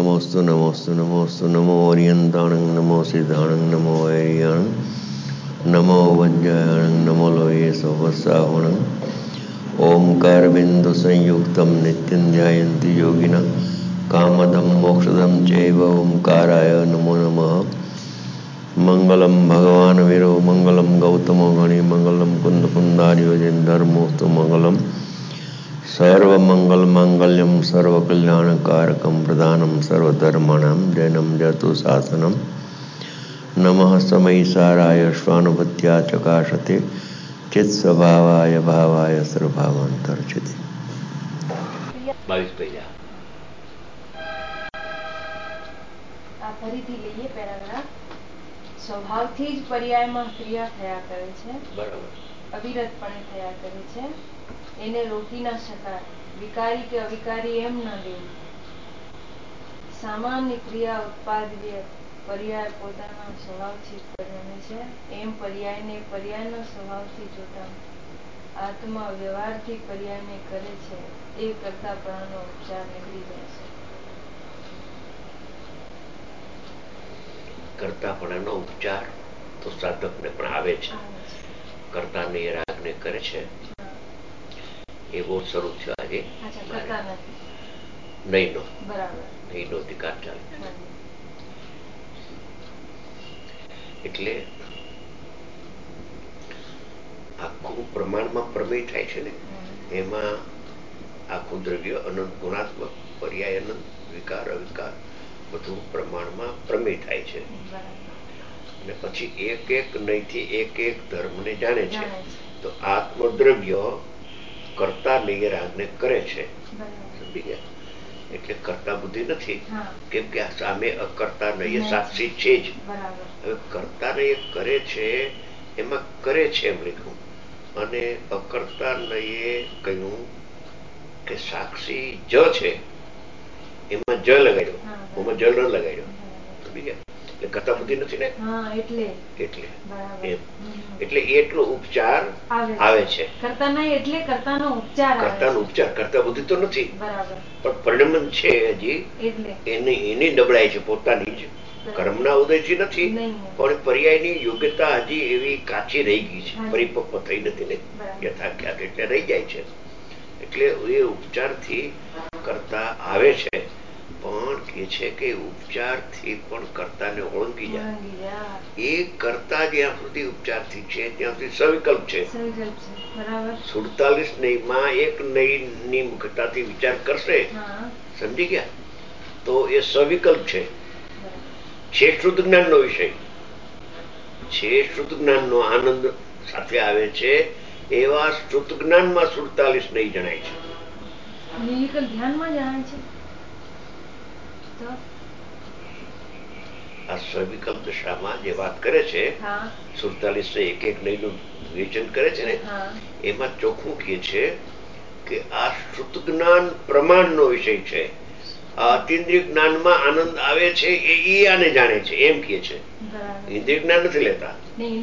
नमोस्तु नमोस्तु नमोस्तु नमो ओरियंताणं नमो सिद्धाणं नमो वैरियाणं नमो वज्रायणं नमो लोये सोपस्सावणं ओंकार बिंदु संयुक्तं नित्यं ध्यायन्ति योगिनः कामदं मोक्षदं चैव ओंकाराय नमो नमः। मंगलम भगवान वीरो मंगलम गौतमो गणि मंगलम कुंद कुंदारियोजन धर्मोस्तु मंगलम सर्वमंगल मांगल्यम सर्वकल्याणकारकम प्रदानम सर्वधर्माणां जैनम जतु शासनम नमः समयिसाराय स्वानुभूत्या चकाशते चित्स्वभावाय भावाय सर्वभावांतर्चिते। 22 પેજા આ ફરીથી લઈએ પેરાગ્રાફ. સ્વભાવથી જ પર્યાયમાં ક્રિયા થયા કરે છે, બરાબર, અવિરતપણે થયા કરે છે, એને રોકી ના શકાય. વિકારી કે અવિકારી એમ ન લેવું. સામાન્ય ક્રિયા ઉત્પાદવ્ય પર્યાય પોતાના સ્વભાવથી પરિણમે છે, એમ પર્યાયને પર્યાયના સ્વભાવથી જોતા આત્મા વ્યવહારથી પર્યાયને કરે છે એ કરતાપણાનો ઉપચાર નીકળી જાય છે. કરતાપણાનો ઉપચાર તો સાધકને પણ આવે છે. કરતાને એ રાગને કરે છે એ બહુ શરૂ થયો આજે નહીંનો અધિકાર ચાલે. એટલે આખું પ્રમાણમાં પ્રમેય થાય છે ને, એમાં આખું દ્રવ્ય અનંત ગુણાત્મક પર્યાય અનંત વિકાર અવિકાર બધું પ્રમાણમાં પ્રમેય થાય છે. અને પછી એક એક નહીંથી એક એક ધર્મને જાણે છે. તો આત્મદ્રવ્ય કરતા નહીં રાગને કરે છે. સમજી ગયા? એટલે કરતા બુદ્ધિ નથી, કેમ કે આ સામે અકર્તા નહીં સાક્ષી છે જ. હવે કરતા નહીં કરે છે એમાં કરે છે એમ લીધું, અને અકર્તા નહીં કહ્યું કે સાક્ષી જ છે એમાં જ લગાડ્યો, એમાં જ ન લગાડ્યો. સમજી ગયા? એટલે કરતા બુદ્ધિ નથી ને, એટલે એટલો ઉપચાર આવે છે. કરતાનો ઉપચાર કરતા બુદ્ધિ તો નથી, પણ પરિણમન છે હજી એની નબળાઈ છે પોતાની જ. કર્મના ઉદયથી નથી, પણ પર્યાયની યોગ્યતા હજી એવી કાચી રહી ગઈ છે, પરિપક્વ થઈ નથી ને, યથાખ્યાત એટલે રહી જાય છે. એટલે એ ઉપચારથી કરતા આવે છે, પણ કે છે કે ઉપચારથી પણ કર્તાને ઓળંગી જાય. એ કરતા જ્યાં સુધી ઉપચારથી છે ત્યાં સુધી સવિકલ્પ છે. 47 નહીંમાં એક નહીંની મુખતાથી વિચાર કરશે, સમજી ગયા, તો એ સવિકલ્પ છે. છે શુદ્ધ જ્ઞાનનો વિષય છે, શુદ્ધ જ્ઞાનનો આનંદ સાથે આવે છે. એવા શુદ્ધ જ્ઞાનમાં 47 નહીં જણાય છે. ધ્યાનમાં જણાય છે. આ સવિકલ્પ દશામાં જે વાત કરે છે, 47 એક એક નહીંનું વિવેચન કરે છે ને, એમાં ચોખ્ખું કહે છે કે આ શુદ્ધ જ્ઞાન પ્રમાણનો વિષય છે. આ અતિન્દ્રિય જ્ઞાનમાં આનંદ આવે છે એ આને જાણે છે એમ કહે છે. ઇન્દ્રિય જ્ઞાન નથી લેતા.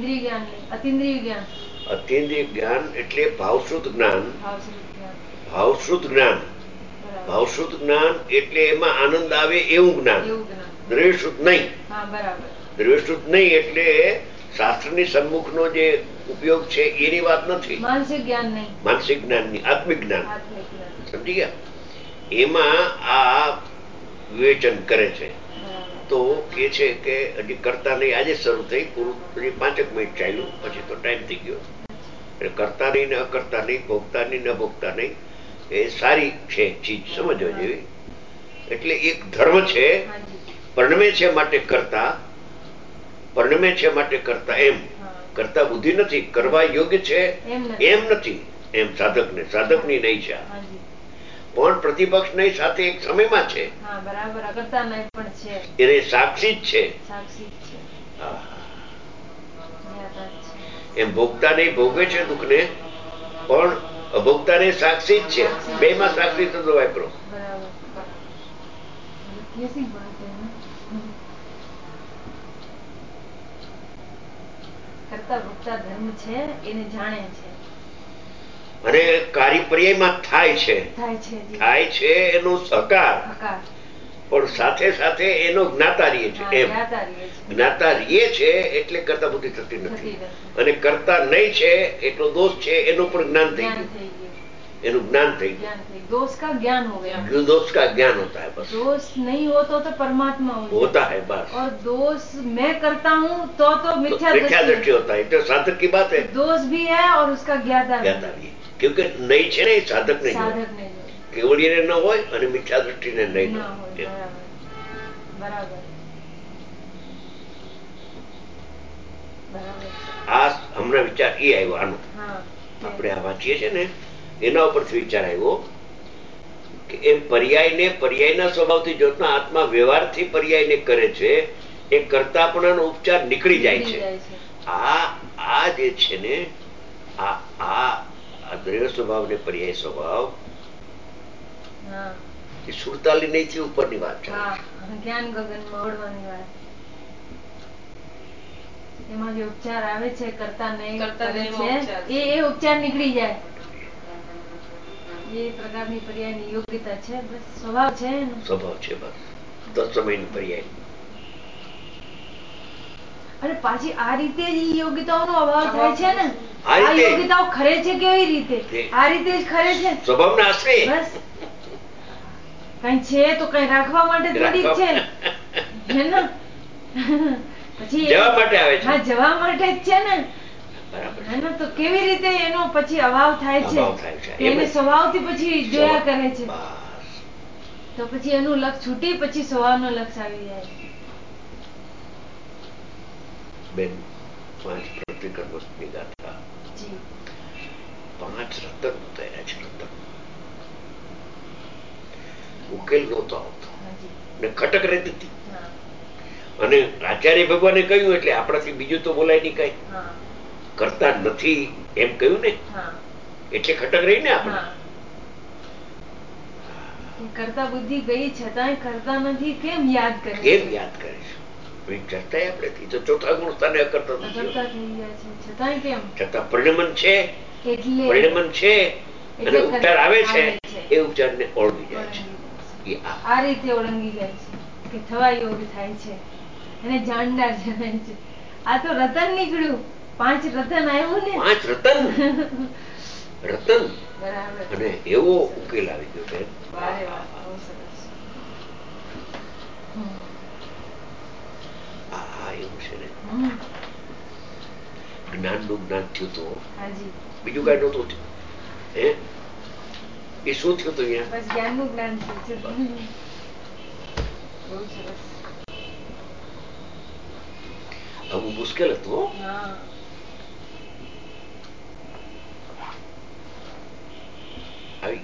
અતિન્દ્રિય જ્ઞાન એટલે ભાવશુદ્ધ જ્ઞાન. ભાવશુદ્ધ જ્ઞાન, ભાવશુદ્ધ જ્ઞાન એટલે એમાં આનંદ આવે એવું જ્ઞાન. દ્રવ્યશુદ્ધ નહીં. દ્રવ્યશુદ્ધ નહીં એટલે શાસ્ત્રની સન્મુખનો જે ઉપયોગ છે એની વાત નથી. માનસિક જ્ઞાનની, આત્મિક જ્ઞાન. સમજી ગયા? એમાં આ વિવેચન કરે છે. તો કે છે કે હજી કરતા નહીં આજે શરૂ થઈ, પૂરું હજી 5 મિનિટ ચાલ્યું, પછી તો ટાઈમ થઈ ગયો. એટલે કરતા નહીં ને અકર્તા નહીં, ભોગતા નહીં ને ભોગતા નહીં, એ સારી છે ચીજ, સમજવા જેવી. એટલે એક ધર્મ છે, પરિણમે છે માટે કરતા, પરિણમે છે માટે કરતા. એમ કરતા બુદ્ધિ નથી, કરવા યોગ્ય છે એમ નથી, એમ સાધકને, સાધકની નહીં છે. પણ પ્રતિપક્ષ નહીં સાથે એક સમયમાં છે, એને સાક્ષી જ છે. એમ ભોગતા નહીં ભોગે છે દુઃખને, પણ અભોગતા ને સાક્ષી જ છે. બે માં સાક્ષી શબ્દ વાપરો. કરતા ભોગતા ધર્મ છે એને જાણે છે. અને કાર્ય પર્યાયમાં થાય છે એનો સહકાર. પણ સાથે સાથે એનો જ્ઞાતા રહીએ છે. એમ જ્ઞાતા રહીએ છે એટલે કરતા બુદ્ધિ થતી નથી, અને કરતા નહીં છે એટલો દોષ છે એનું પણ જ્ઞાન થઈ ગયું, એનું જ્ઞાન થઈ गया, दोष का ज्ञान हो गया, दोष का ज्ञान होता है, बस दोष नहीं हो तो परमात्मा होता है बस, और दोष मैं करता हूँ तो मिथ्या दृष्टि होता है, तो साधक की बात है, दोष भी है और उसका ज्ञाता भी है, क्योंकि नहीं છે ને સાધક નહીં, કેવળીને ન હોય અને મિથ્યા દૃષ્ટિને નહીં હોય. બરાબર. આ હમણાં વિચાર એ આવ્યો આનો, આપણે આ વાંચીએ છીએ ને એના ઉપરથી વિચાર આવ્યો કે એમ પર્યાયને પર્યાયના સ્વભાવથી જોતા આત્મા વ્યવહારથી પર્યાયને કરે છે, એ કરતાપણાનો ઉપચાર નીકળી જાય છે. આ જે છે ને આ દ્રવ્ય સ્વભાવ ને પર્યાય સ્વભાવ એ સુરતાલી નહીં થી ઉપરની વાત છે. જ્ઞાન ગગનમાં ઓળવાની વાત, એમાં જે ઉપચાર આવે છે કરતા નહીં છે એ ઉપચાર નીકળી જાય, એ પ્રકારની પર્યાયની યોગ્યતા છે, બસ સ્વભાવ છે, સ્વભાવ છે બસ તત્સમયની પર્યાય. અને પાછી આ રીતે જ યોગ્યતાઓનો અભાવ થાય છે ને, આ યોગ્યતાઓ ખરે છે કેવી રીતે, આ રીતે જ ખરે છે સ્વભાવના આશ્રય. બસ કઈ છે તો કઈ રાખવા માટે થોડી છે હે ને, પછી જવા માટે આવે છે. હા, જવા માટે જ છે ને, હે ને, તો કેવી રીતે એનો પછી અભાવ થાય છે, એને સ્વભાવથી પછી જોયા કરે છે, તો પછી એનું લક્ષ છૂટી પછી સ્વભાવનો લક્ષ આવી જાય. બેન 5 પ્રતિકર્મ વસ્તુની ગાથા, 5 રતન ઉતાર્યા છે, રતન ઉકેલ નહોતો આવતો ને ખટક રહેતી હતી, અને આચાર્ય ભગવાને કહ્યું એટલે આપણાથી બીજું તો બોલાય નહીં, કઈ કરતા નથી એમ કહ્યું ને, એટલે ખટક રહી ને આપણે. કરતા બુદ્ધિ ગઈ છતાંય કરતા નથી કેમ યાદ કરે, કેમ યાદ કરે છે, જતા આપણે તો ચોથા ગુણ સ્થાને અકર્તા થઈ ગયા છે, છતાંય કેમ, છતાં પરિણમન છે, એટલે પરિણમન છે અને ઉપચાર આવે છે, એ ઉપચારને ઓળંગી જાય છે, આ રીતે ઓળંગી જાય છે કે થવા યોગ થાય છે, અને જાણનાર જણાય છે. આ તો રતન નીકળ્યું, 5 રતન આવ્યું ને, 5 રતન રતન બરાબર, અને એવો ઉકેલ આવી ગયો બેન. વારે વાહ, બહુ સરસ. આ એવું છે ને, જ્ઞાન નું જ્ઞાન થયું તો બીજું કઈ નતું થયું, હે એ શું થયું હતું અહીંયા, બસ જ્ઞાન નું જ્ઞાન થયું છે. બહુ સરસ. આવું મુશ્કેલ હતું. આવી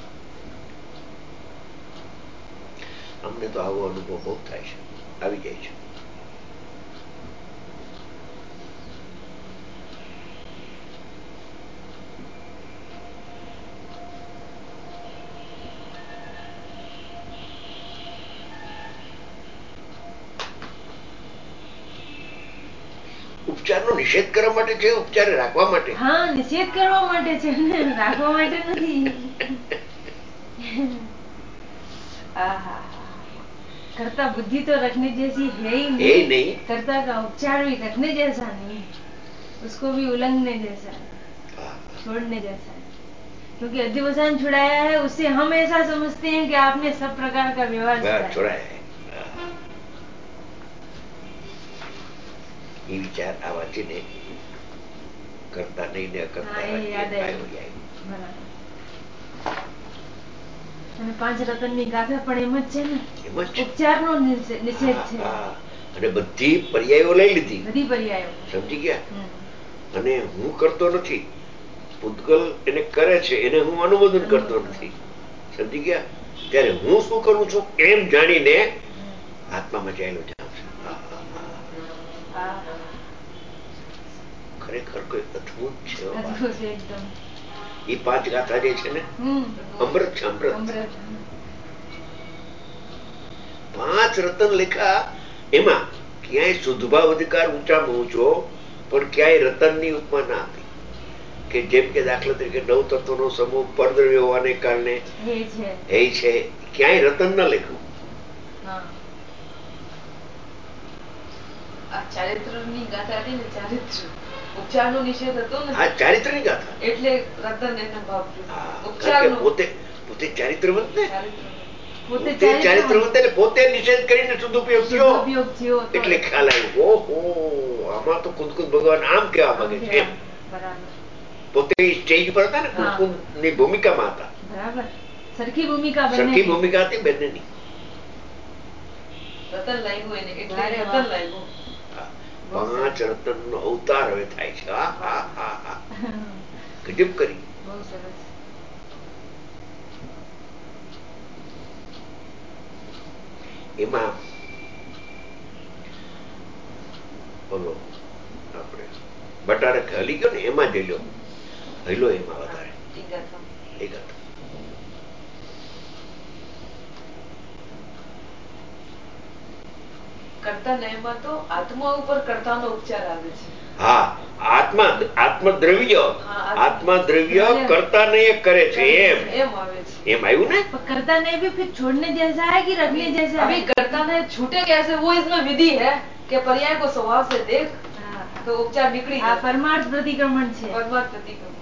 અમને તો આવો અનુભવ બહુ થાય છે, આવી જાય છે. ઉપચારનો નિષેધ કરવા માટે છે, ઉપચાર રાખવા માટે. હા, નિષેધ કરવા માટે છે, રાખવા માટે નથી. करता बुद्धि तो रखने जैसी है ही नहीं, करता का उपचार भी रखने जैसा नहीं, उसको भी उल्लंघने जैसा है, छोड़ने जैसा है, क्योंकि अधिवसान छुड़ाया है, उससे हम ऐसा समझते हैं कि आपने सब प्रकार का व्यवहार छुड़ाया है. ये विचार आवाज़ ने करता नहीं ने करता याद है. અને 5 રતનની ગાથા પણ એમ જ છે ને, ઉપચારનો નિષેધ છે, અને બધી પર્યાયો લઈ લીધી, બધી પર્યાયો સમજી ગયા, અને હું કરતો નથી, પૂતગલ એને કરે છે, એને હું અનુમોદન કરતો નથી, સમજી ગયા, ત્યારે હું શું કરું છું એમ જાણીને આત્મામાં ચાલ્યો જાઉં છું. ખરેખર કોઈ અદભુત છે, એકદમ. એ 5 ગાથા જે છે ને, અમૃત છે, અમૃત. 5 રતન લેખા, એમાં ક્યાંય શુદ્ધભાવ અધિકાર ઊંચામાં ઊંચો, પણ ક્યાંય રતનની ઉપમા ના આપી, કે જેમ કે દાખલા તરીકે 9 તત્વોનો સમૂહ પરદ્રવ્ય હોવાને કારણે હે છે, ક્યાંય રતન ન લખ્યું, ચારિત્રની ગાથા હતી ને, ચારિત્ર ઉપચારનો નિષેધ હતો ને. હા, ચારિત્રની ગાથા એટલે રતન એના ભાવ ઉપચારનો પોતે ચારિત્રવંત ને, પોતે ચારિત્રવંત એટલે પોતે નિષેધ કરીને સદુપયોગ થયો એટલે ખ્યાલ આવ્યો. ઓહો, આમાં તો કુંદકુંદ ભગવાન આમ કેવા માંગે છે. પોતે સ્ટેજ પર હતા ને, કુંદકુંદ ની ભૂમિકામાં હતા. બરાબર, સરખી ભૂમિકા હતી બંનેની. રતન લાગ્યું એને, એટલે રતન લાગ્યું. 5 રતન નો અવતાર હવે થાય છે. ગજબ કરી. બહુ સરસ. એમાં બોલો આપણે બટારક હલી ગયો ને, એમાં જઈ હલો એમાં વધારે એક હતો. કરતા નયમાં તો આત્મા ઉપર કરતાનો ઉપચાર આવે છે. હા, આત્મદ્રવ્ય કરતા નહીં કરે છે, એમ આવે છે. એમ આવ્યું ને. करता नहीं भी फिर छोड़ने जैसा है कि रखने जैसा है? अभी करता नहीं छूटे कैसे, वो इसमें विधि है कि पर्याय को स्वभाव से देख तो उपचार निकली जाए. परमार्थ प्रतिक्रमण છે. પરમાર્થ પ્રતિક્રમણ.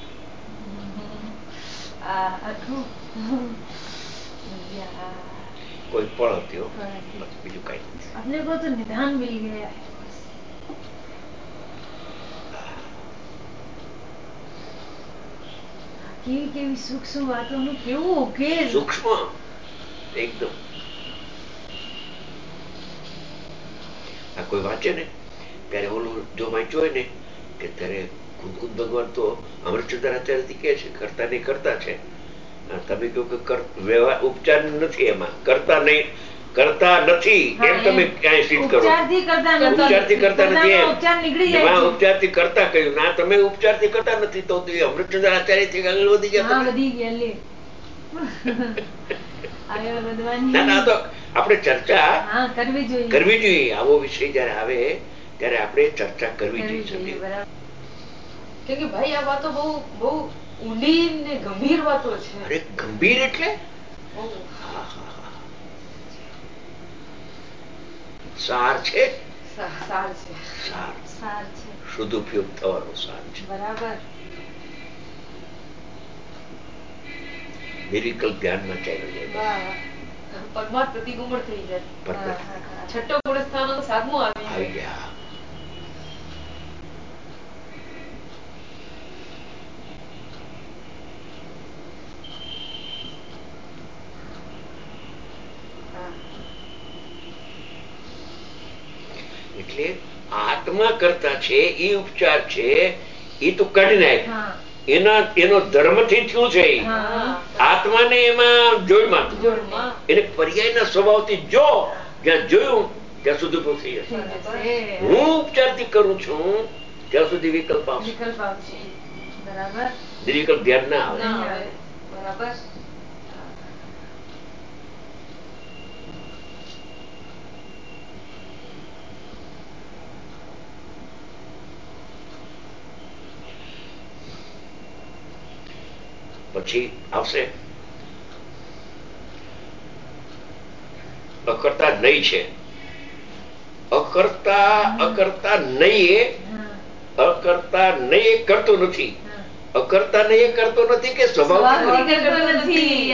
કોઈ પળ હતી બીજું કઈ નથી. अपने को तो निधान मिल गया है. કેવી સૂક્ષ્મ વાતોનું કેવું ઉકેલ. સૂક્ષ્મ એકદમ. આ કોઈ વાંચે ને ત્યારે ઓલું જો વાંચ્યું હોય ને કે ત્યારે કુંદકુંદ ભગવાન તો અમરચંદ્ર આચાર્યથી કે છે કરતા નહીં કરતા છે. તમે કહો કે વ્યવહાર ઉપચાર નથી, એમાં કરતા નહીં કરતા નથી એમ તમે ક્યાંય સિદ્ધ કરો. ઉપચારથી કરતા નથી એમ ઉપચારથી કરતા કહ્યું ના, તમે ઉપચારથી કરતા નથી તો અમૃતચંદ્ર આચાર્ય થી આગળ વધી ગયા. ના ના, તો આપણે ચર્ચા કરવી જોઈએ. આવો વિષય જયારે આવે ત્યારે આપણે ચર્ચા કરવી જોઈએ. કે ભાઈ આ વાતો બહુ બહુ ઊંડી ને ગંભીર વાતો છે. અરે ગંભીર એટલે સાર છે. સાર છે. શુદ્ધ ઉપયોગ થવાનો સાર છે. બરાબર. નિર્વિકલ્પ ધ્યાનમાં ચાલ્યો જાય. પરમાર્થ પ્રતિક્રમણ થઈ જાય. છઠ્ઠો ગુણસ્થાનો 7મો આવી ગયા. એટલે આત્મા કરતા છે એ ઉપચાર છે, એ તો કાઢી નાખ. એનો ધર્મ થી થયું છે. આત્માને એમાં જોડમાં એને પર્યાયના સ્વભાવથી જો જ્યાં જોયું ત્યાં સુધી ઉભો થઈ જશે. હું ઉપચારથી કરું છું ત્યાં સુધી વિકલ્પ આવશે. નિર્વિકલ્પ ધ્યાન ના આવે. બરાબર. પછી આવશે અકર્તા નહીં છે. અકર્તા નહીં કરતો નથી. અકર્તા નહીં કરતો નથી કે સ્વભાવ નથી.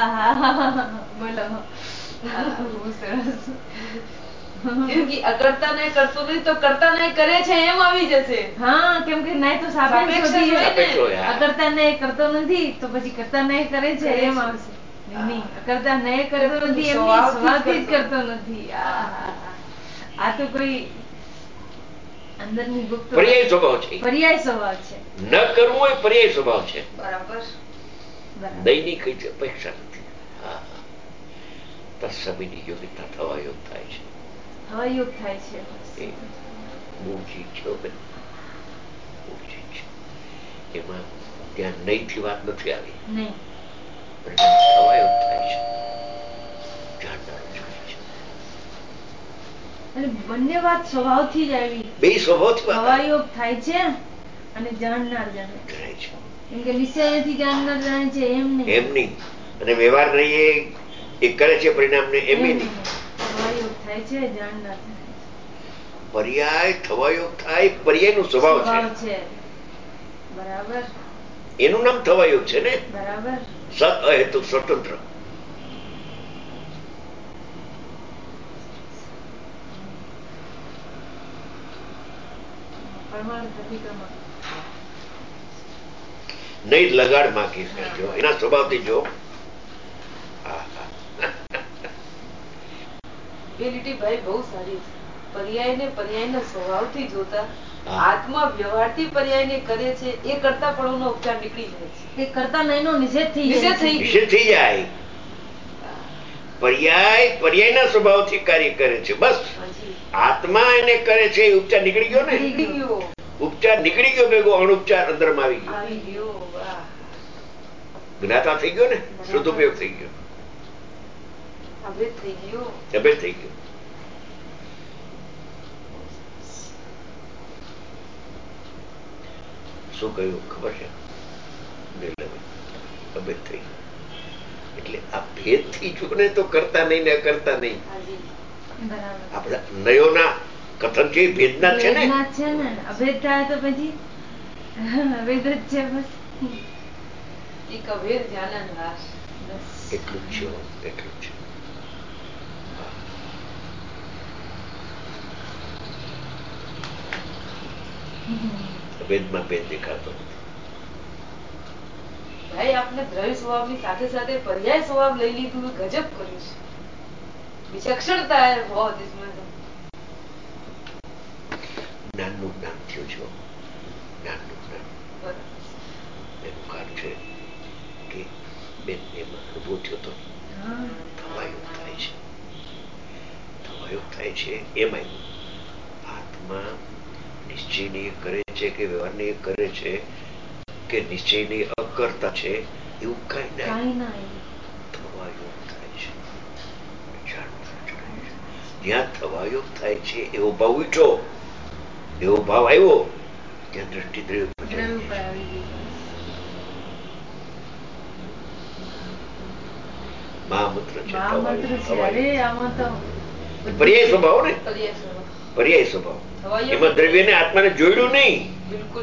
અકર્તા ને કરતો નથી તો કરતા ને કરે છે એમ આવી જશે. હા, કેમ કે નહીં તો સાપેક્ષ અકર્તા ને કરતો નથી તો પછી કરતા નહીં કરે છે એમ આવશે. અકર્તા નહીં કરતો નથી એમ સ્વભાવથી જ કરતો નથી. આ તો કોઈ અંદરની ગુપ્ત પર્યાય સ્વભાવ છે. પર્યાય સ્વભાવ છે. ન કરવું એ પર્યાય સ્વભાવ છે. બરાબર. દૈનિક અપેક્ષા નથી. તત્સમયની યોગ્યતા થવા યોગ થાય છે. હયોગ થાય છે. મૂળ ચીજ છે. એમાં ત્યાં નહીં થી વાત નથી આવી. થવા યોગ થાય છે. જાણનારો જાણે છે. અને બંને વાત સ્વભાવથી જ આવી. બે સ્વભાવથી હવાયોગ થાય છે અને જાણનાર જાણે છે. એમ કે નિશ્ચયથી જાણનાર જાણે છે એમ નહીં. અને વ્યવહાર નહીં એ કરે છે પરિણામ ને એમ નહીં. થાય છે, જાણનાર પર્યાય થવા યોગ થાય, પર્યાય નો સ્વભાવ છે. બરાબર. એનું નામ થવા યોગ છે ને. બરાબર. સત અહેતુ સ્વતંત્ર. નહીં લગાડ માગી જો એના સ્વભાવથી જો. એ લીટીભાઈ બહુ સારી છે. પર્યાયને પર્યાયના સ્વભાવથી જોતા આત્મા વ્યવહારથી પર્યાયને કરે છે એ કરતા પણ ઉપચાર નીકળી જાય છે. એ કરતા નહીનો નિષેધ થઈ જાય. પર્યાય પર્યાયના સ્વભાવથી કાર્ય કરે છે. બસ આત્મા એને કરે છે એ ઉપચાર નીકળી ગયો ને. ઉપચાર નીકળી ગયો, ભેગો અણુપચાર અંદર માં આવી ગયો. જ્ઞાતા થઈ ગયો ને, સદુપયોગ થઈ ગયો, અભેદ થઈ ગયો. શું કહ્યું ખબર છે? અભેદ થઈ ગયો એટલે આ ભેદ થી જો ને તો કરતા નહીં ને કરતા નહીં. આપડા નયોના કથન છે ભેદના છે ને. અભેદ થાય તો પછી અભેદ જ છે. બસ એક અભેદ જાણનાર એટલું જ છે. ભેદમાં ભેદ દેખાતો નથી. ભાઈ આપણે દ્રવ્ય સ્વભાવની સાથે સાથે પર્યાય સ્વભાવ લઈ લીધું, ગજબ કર્યું છે. વિચક્ષણતા है बहुत इसमें तो. જ્ઞાનનું જ્ઞાન થયું છે. જ્ઞાનનું જ્ઞાન એનું કારણ છે કે બેન એમાં અનુભવ થયો તો થવાયોગ થાય છે. એમાં આત્મા નિશ્ચયને કરે છે કે વ્યવહારને કરે છે કે નિશ્ચયની અકર્તા છે એવું કઈ નહીં. થવાયોગ થાય છે. જ્યાં થવાયોગ થાય છે એવો ભાવ ઉઠો, એવો ભાવ આવ્યો ત્યાં દ્રષ્ટિ દ્રવ્ય મહામંત્ર છે. પર્યાય સ્વભાવ ને, પર્યાય સ્વભાવ. એમાં દ્રવ્ય ને આત્માને જોડ્યું નહીં. બિલકુલ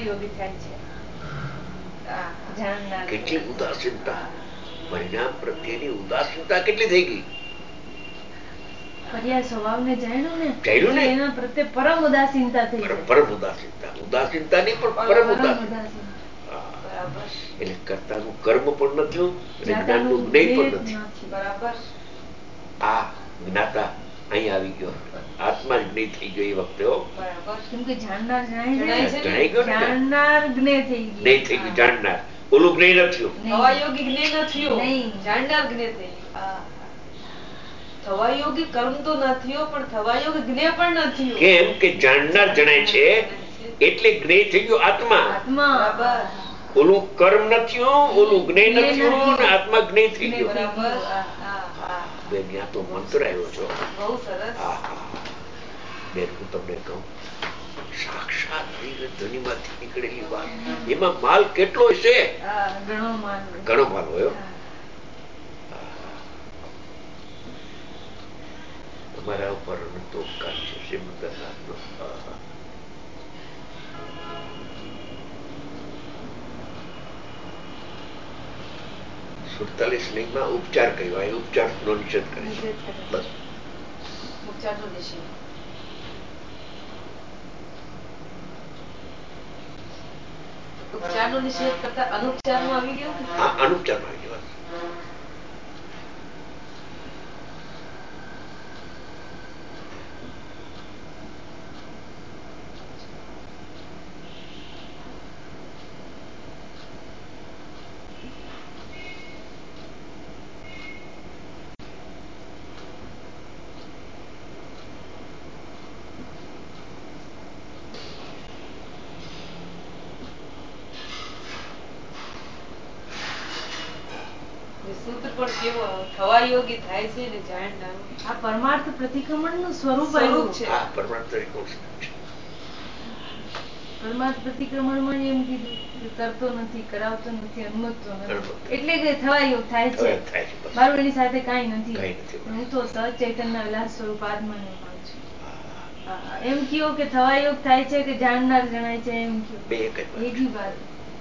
કેટલી ઉદાસીનતા, પરિણામ પ્રત્યેની ઉદાસીનતા કેટલી થઈ ગઈ. પર્યાય સ્વભાવને જાણ્યું ને એના પ્રત્યે પરમ ઉદાસીનતા થઈ ગઈ. પરમ ઉદાસીનતા નહીં પણ પરમ ઉદાસીનતા. એટલે કર્તાનું કર્મ પણ નથી અને જ્ઞાનનું જ્ઞેય પણ નથી. બરાબર. આ જ્ઞાતા અહીં આવી ગયો, આત્મા જ જ્ઞેય થઈ ગયો એ વખતે. કેમ કે જાણનાર જણાઈ ગયો, જાણનાર જ્ઞેય થઈ ગયું. જાણનાર ઓલું જ્ઞેય નથી. થવાયોગી જ્ઞેય નથી, જાણનાર જ્ઞેય થઈ ગયું. થવાયોગી કર્મ તો નથી પણ થવાયોગી જ્ઞેય પણ નથી. કેમ કે જાણનાર જણાય છે એટલે જ્ઞેય થઈ ગયો આત્મા. બરાબર. ઓલું કર્મ નથી, ઓલું જ્ઞેય નથી અને આત્મા જ્ઞેય થઈ ગયો. બરાબર. બેન ત્યાં તો મંત્ર આવ્યો છો. બહુ સરસ. બેન હું તમને કહું, સાક્ષાત ધ્વનિમાંથી નીકળેલી વાત, એમાં માલ કેટલો છે? ઘણો માલ હોય. અમારા ઉપર અનંતો ઉપકાર છે શ્રીમંદરનાથનો. 47 લિંગમાં ઉપચાર કહ્યું, એ ઉપચાર નો નિષેધ કરે છે. બસ ઉપચારનો નિષેધ. ઉપચારનો નિષેધ કરતા અનુપચારમાં આવી ગયો. હા, અનુપચારમાં આવી ગયો. સૂત્ર પણ કેવો થવાયોગી થાય છે ને જાણનાર. આ પરમાર્થ પ્રતિક્રમણ નું સ્વરૂપ છે. હા, પરમાર્થ પ્રતિક્રમણ છે. પરમાર્થ પ્રતિક્રમણમાં એમ કીધું કે કરતો નથી, કરાવતો નથી, અનુમતતો નથી, એટલે કે થવા યોગ થાય છે. મારું એની સાથે કાંઈ નથી. હું તો સચૈતન્ય વિલાસ સ્વરૂપ આત્માને માનું છું. એમ કયો કે થવા યોગ થાય છે કે જાણનાર જણાય છે, એમ કયો એક જ વાત.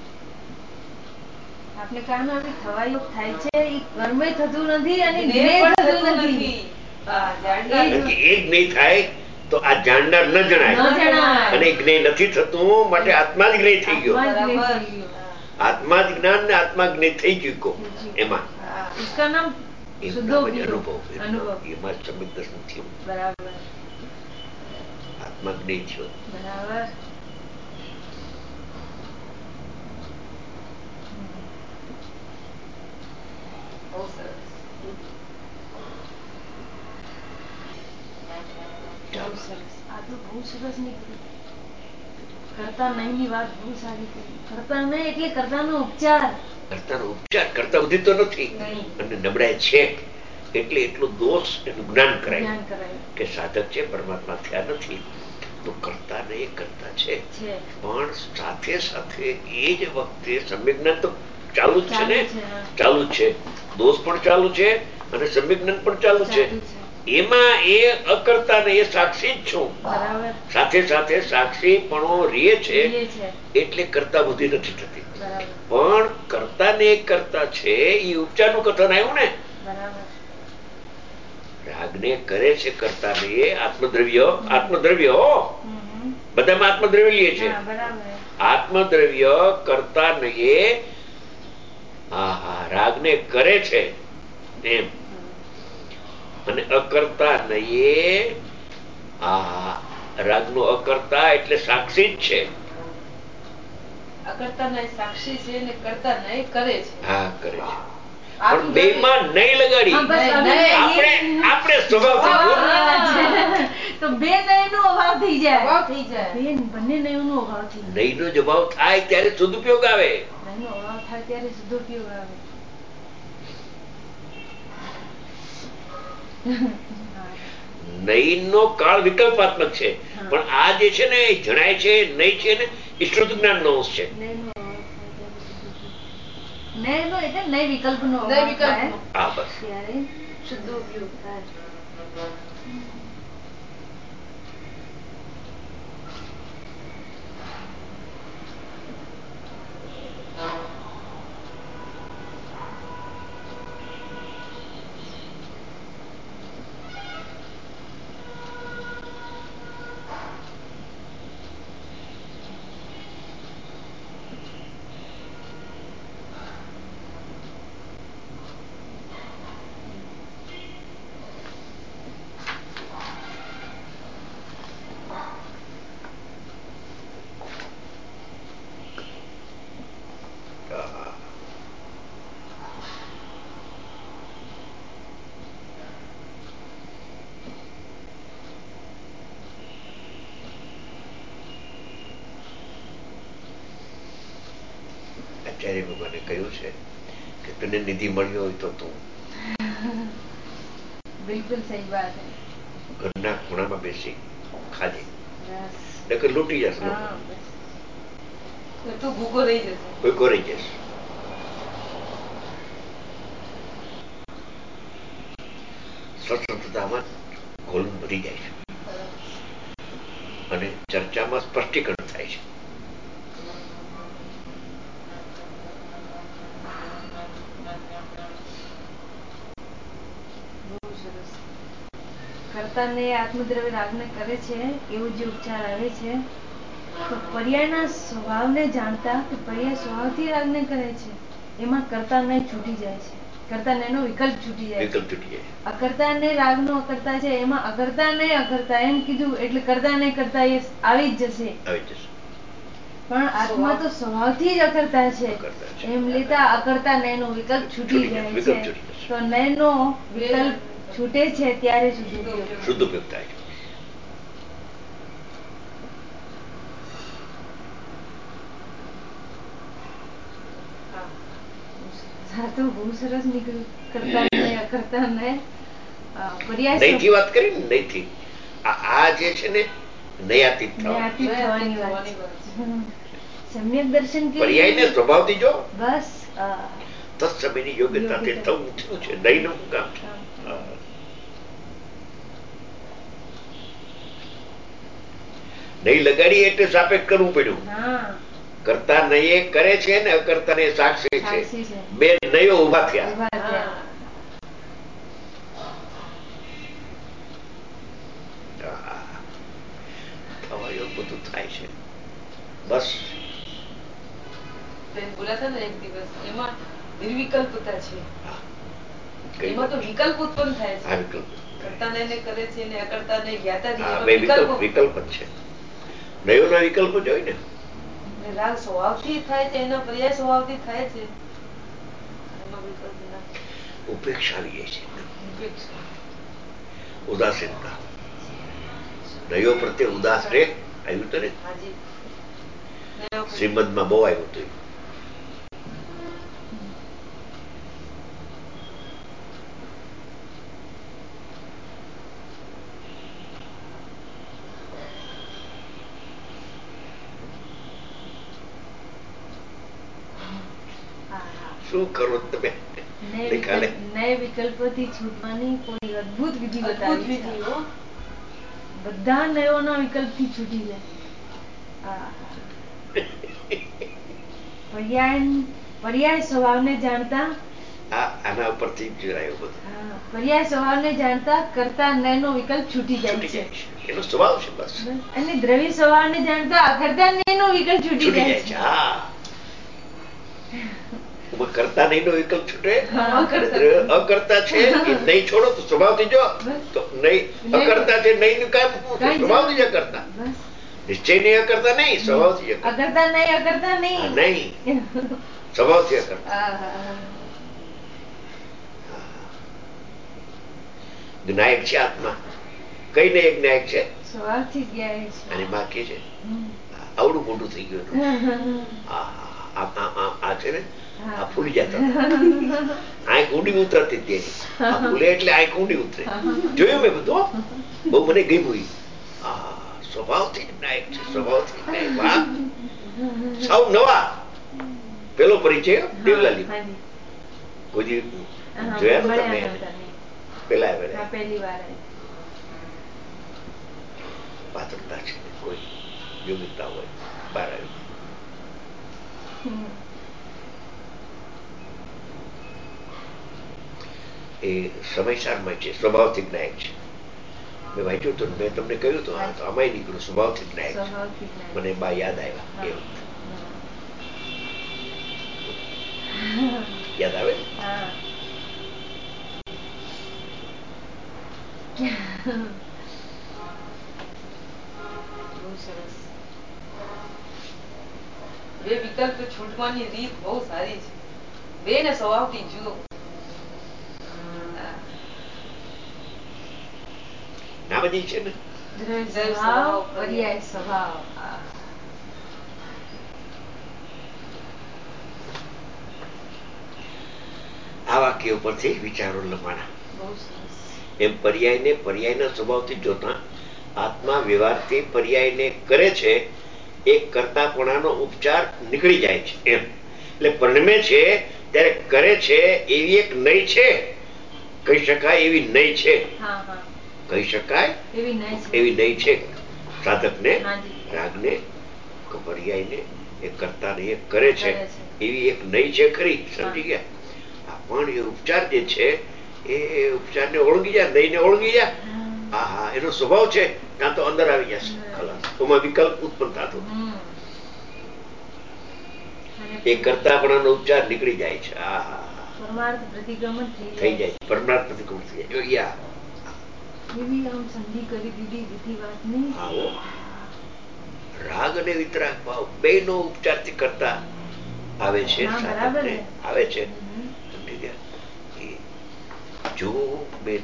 આપણે કામ આવી થવા યોગ થાય છે, એ કર્મ થતું નથી અને જ્ઞેય થતું નથી. એક નહીં થાય તો આ જાણનાર ન જણાય, અને જ્ઞેય નથી થતું માટે આત્મા જ જ્ઞેય થઈ ગયો. આત્મા જ જ્ઞાન ને આત્મા જ્ઞેય થઈ ચૂક્યો. એમાં અનુભવ એમાં સમ્યક દર્શન થયું. આત્મા જ્ઞેય થયો. બરાબર. બહુ સરસ. આ તો બહુ સરસ નીકળ્યું. કરતા નહીં ની વાત બહુ સારી કરી. કરતા નહીં એટલે કરતાનો ઉપચાર. કરતાનો ઉપચાર કરતા બુદ્ધિ તો નથી, અને નબળાઈ છે એટલે એટલો દોષ એનું જ્ઞાન કરાય કે સાધક છે, પરમાત્મા થયા નથી તો કરતા ને એ કરતા છે. પણ સાથે સાથે એ જ વખતે સમ્યક જ્ઞાન તો ચાલુ જ છે ને, ચાલુ જ છે. દોષ પણ ચાલુ છે અને સમ્યક જ્ઞાન પણ ચાલુ છે. એમાં એ અકર્તા ને એ સાક્ષી જ છું. સાથે સાથે સાક્ષી પણ રે છે એટલે કરતા બુદ્ધિ નથી થતી. પણ કરતા ને એક કરતા છે એ ઉપચાર નું કથન આવ્યું ને. રાગને કરે છે કરતા ને આત્મદ્રવ્ય, આત્મદ્રવ્ય બધામાં આત્મદ્રવ્ય લે છે. આત્મદ્રવ્ય કરતા ને રાગને કરે છે એમ, અને અકર્તા નહીં રાગ નું અકર્તા એટલે સાક્ષી જ છે. અકર્તા નહીં સાક્ષી છે ને કરતા નહીં કરે છે. હા, કરે છે. પણ બે માં નહીં લગાડી આપણે સ્વભાવથી તો બે નય નો અભાવ થઈ જાય. બંને નયો નો અભાવ થઈ જાય. નય નો જ અભાવ થાય ત્યારે સદુપયોગ આવે. નય નો અભાવ થાય ત્યારે સદુપયોગ આવે. નય નો કાળ વિકલ્પાત્મક છે, પણ આ જે છે ને જણાય છે નય છે ને ઈષ્ટ જ્ઞાન નો અંશ છે. નય નો એટલે નય વિકલ્પ નો હા, બસ ત્યારે શુદ્ધ ઉપયોગ થાય. આચાર્ય ભગવાને કહ્યું છે કે તને નિધિ મળ્યો હોય તો તું બિલકુલ સહી વાત હે. ઘરના ખૂણામાં બેસી ખાજે, નકર લૂંટી જશે લોકો. તો ભૂખો રહી જશે. ભૂખો રહી જશે. સતતતામાં ઘોલન વધી જાય છે અને ચર્ચામાં સ્પષ્ટીકરણ થાય છે. કરતાને આત્મદ્રવ્ય રાગને કરે છે એવું જે ઉપચાર આવે છે, તો પર્યાયના સ્વભાવને જાણતા કે પર્યાય સ્વભાવથી રાગને કરે છે એમાં કરતા નહીં છૂટી જાય છે. કરતા નો વિકલ્પ છૂટી જાય છે. અકર્તા ને રાગ નો અકર્તા છે એમાં અકર્તા નહીં અકર્તા એમ કીધું એટલે કરતા નહીં કરતા એ આવી જ જશે. પણ આત્મા તો સ્વભાવથી જ અકર્તા છે એમ લેતા અકર્તા નય નો વિકલ્પ છૂટી જાય છે. તો નય નો વિકલ્પ છૂટે છે ત્યારે શુદ્ધ ઉપયોગ થાય છે. તો બહુ સરસ નીકળ્યું. કરતા નહીં અકર્તા નહીં નહીથી વાત કરી ને, નહીથી આ જે છે ને નયાતીત થવાની વાત. સમ્યક દર્શન પર્યાયને સ્વભાવથી જો બસ તત્સમયની યોગ્યતાથી થવું થયું છે. નહીંનું કામ છે. નહીં લગાડી એટલે સાપેક્ષ કરવું પડ્યું. કરતા નહીં કરે છે ને અકર્તા ને સાક્ષી છે. બે નયો ઉભા થયા. બધું થાય છે. બસ બોલાતા ને એક દિવસ એમાં નિર્વિકલ્પતા છે. એમાં તો વિકલ્પ ઉત્પન્ન થાય છે. કરતા ને કરે છે ને અકર્તા ને જ્ઞાતા વિકલ્પ જ છે. નયો ના વિકલ્પ જોઈ ને રાગ સ્વભાવથી થાય છે, એના પર્યાય સ્વભાવથી થાય છે. ઉપેક્ષા આવી જાય છે. ઉદાસીનતા નયો પ્રત્યે ઉદાસ રે આવ્યું તો ને શ્રીમદમાં બહુ આવ્યું હતું. શું કરો તમે? નય વિકલ્પોથી છૂટવાની કોઈ અદ્ભુત વિધિ બતાવી છે. બધા નયોના વિકલ્પથી છૂટી જાય. પર્યાય સ્વભાવને જાણતા આના ઉપરથી જોડાયું બધું. પર્યાય સ્વભાવને જાણતા કરતા નયનો વિકલ્પ છૂટી જાય છે. એનો સ્વભાવ છે બસ. અને દ્રવ્ય સ્વભાવને જાણતા અકર્તા નયનો વિકલ્પ છૂટી જાય છે. કરતા નહીં નો વિકલ્પ છૂટે. અકર્તા છે નહીં છોડો તો સ્વભાવથી જો તો નહીં અકર્તા છે નહીં નું કામ સ્વભાવથી જ અકર્તા. નિશ્ચય નહીં અકર્તા નહીં સ્વભાવથી અકર્તા નહીં અકર્તા નહીં સ્વભાવથી અકર્તા. જ્ઞાયક છે આત્મા. કઈ ને એક જ્ઞાયક છે. સ્વભાવથી જ્ઞાયક છે. અને બાકી છે આવડું મોટું થઈ ગયું. આ છે ને આ ફૂલી જતા આંખ ઊંડી ઉતરતી તેની. આ ફૂલે એટલે આંખ ઊંડી ઉતરે. જોયું મેં બધું. બહુ મને ગમ્યું. સ્વભાવથી જ્ઞાયક છે. સ્વભાવથી જ્ઞાયક. સૌ નવા. પેલો પરિચય દેવલાલી કોઈ જોયા ને તમે? પેલા પહેલી વાર પાત્રતા છે. કોઈ યોગ્યતા હોય બહાર આવી. એ સમયસારમાં છે. સ્વભાવથી જ્ઞાયક છે. મેં વાંચ્યું હતું મેં તમને કહ્યું હતું. હા તો આમાંય નીકળ્યું સ્વભાવથી જ્ઞાયક છે. મને બા યાદ આવ્યા. એવું યાદ આવે? બહુ સરસ. બે વિકલ્પ છૂટવાની રીત બહુ સારી છે. બે ને સ્વભાવથી જુઓ. ના બધી છે ને પર્યાય સ્વભાવ. આ વાક્ય ઉપરથી વિચારો લખવાના. એમ પર્યાયને પર્યાયના સ્વભાવથી જોતા આત્મા વ્યવહારથી પર્યાયને કરે છે. એક કરતાપણાનો ઉપચાર નીકળી જાય છે. એમ એટલે પરિણમે છે ત્યારે કરે છે એવી એક નઈ છે. કહી શકાય એવી નઈ છે. કહી શકાય એવી નઈ છે. સાધકને રાગને પર્યાયને એ કરતાને એ કરે છે એવી એક નઈ છે ખરી. સમજી ગયા? પણ એ ઉપચાર જે છે એ ઉપચારને ઓળંગી જાય. નઈને ઓળંગી જાય. હા એનો સ્વભાવ છે ત્યાં તો અંદર આવી જશે. ખલાસ. એમાં વિકલ્પ ઉત્પન્ન થતો એ કરતાપણાનો ઉપચાર નીકળી જાય છે. પરમાર્થ પ્રતિક્રમણ થઈ જાય. પરમાર્થ પ્રતિક્રમણ થઈ જાય. રાગ અને વિતરાગ ભાવ બે નો ઉપચાર થી કરતા આવે છે. આવે છે. જો બેન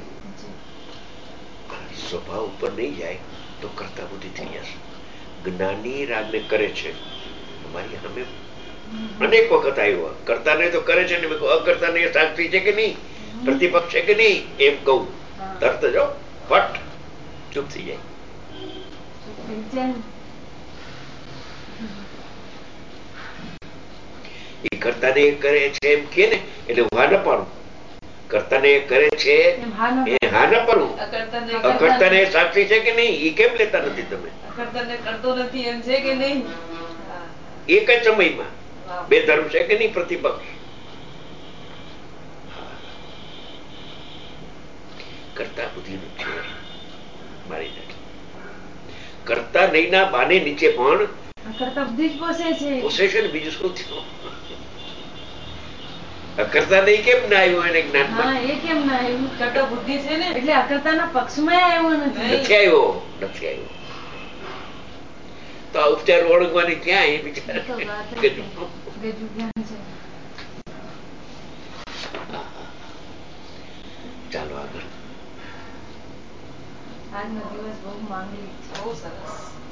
સ્વભાવ ઉપર નહીં જાય તો કરતા બુદ્ધિ થઈ જશે. જ્ઞાની રાગને કરે છે. અમારી સામે અનેક વખત આવ્યો. કરતા ને તો કરે છે ને અકર્તા ને સાક્ષી છે કે નહીં, પ્રતિપક્ષ છે કે નહીં એમ કહું તરત જો ફટ ચૂપ થઈ જાય. એ કર્તાને કરે છે એમ કે ને એટલે હું હા ન પાડું. કર્તાને કરે છે એ હા ન પાડું. અકર્તાને સાક્ષી છે કે નહીં એ કેમ લેતા નથી તમે? અકર્તાને કરતો નથી એમ છે કે નહીં? એક જ સમયમાં બે ધર્મ છે કે નહીં પ્રતિપક્ષ? કરતા બુદ્ધિનું છે મારી નથી. કરતા નહીં ના બાને નીચે પણ પોસે છે ને બીજું શું થયું? અકર્તા નહીં કેમ ના આવ્યું એને જ્ઞાનમાં? એ કેમ ના આવ્યું? કરતા બુદ્ધિ છે ને એટલે અકર્તાના પક્ષમાં આવ્યો નથી. નથી આવ્યો. તો આ ઉપચાર ઓળખવાની ક્યાં એ બિચારા ચાલો આગળ. આજનો દિવસ બહુ માંગલિક છે. બહુ સરસ.